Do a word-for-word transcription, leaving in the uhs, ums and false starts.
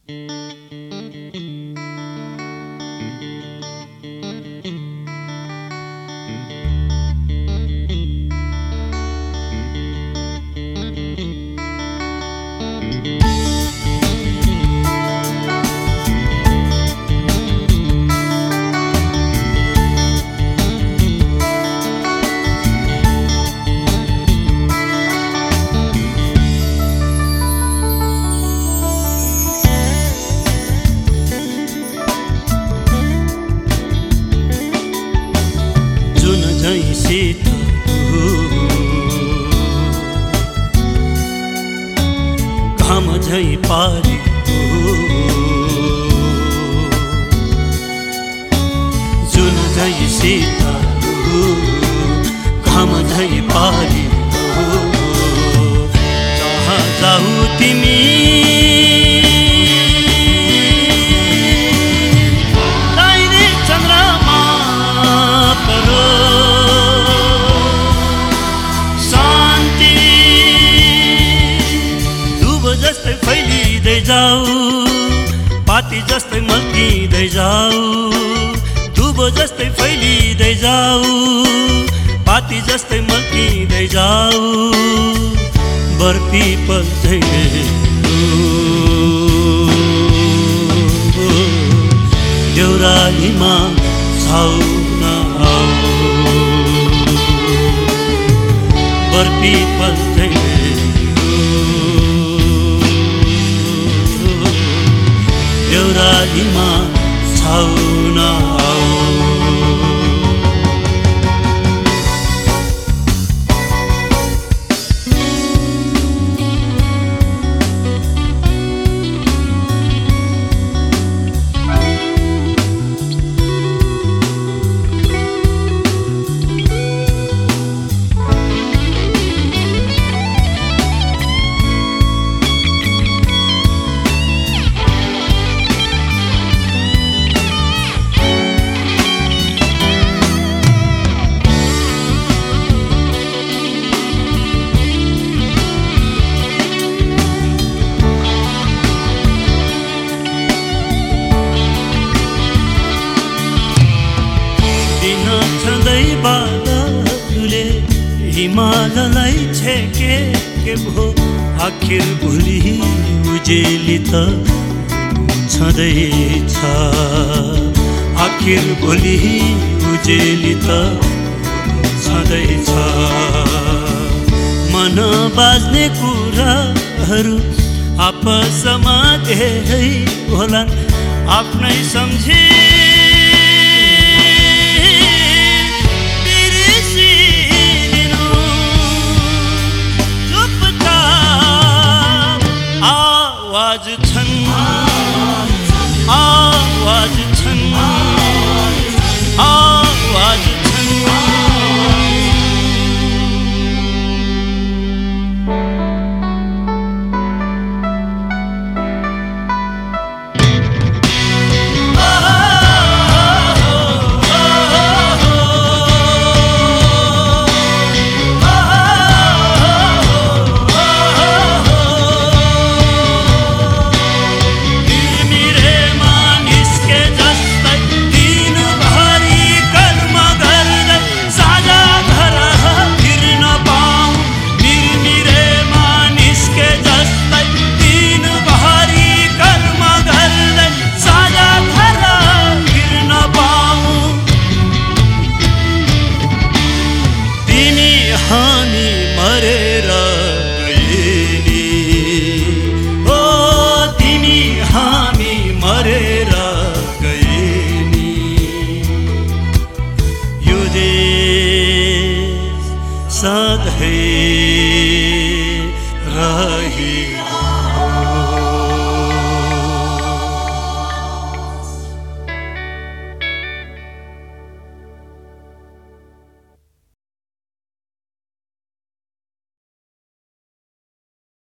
घाम झै पारी जुन झै शीतल घाम झै पारी जहाँ जाऊ तिमी जस्तै फैलिँदै जाऊ पाती जस्तै मल्किँदै जाऊ दुबो जस्तै फैलिँदै जाऊ पाती जस्तै मल्किँदै जाऊ बरपिपल झै देउरालीमा छाउन आऊ बरपिपल झै देउरालीमा छाउन आऊ बादलले हिमाललाई छेके के भो आखिर भोलि उजेली त छँदैछ आखिर भोलि उजेली त छँदैछ मन बाज्ने कुराहरू आपसमा धेरै होलान् आफ्नै सम्झे आवाज छन् आवाज छन् आवाज छन् हामी मरेर गए नि ओ तिमी हामी मरेर गए नि यो देश सधैँ रही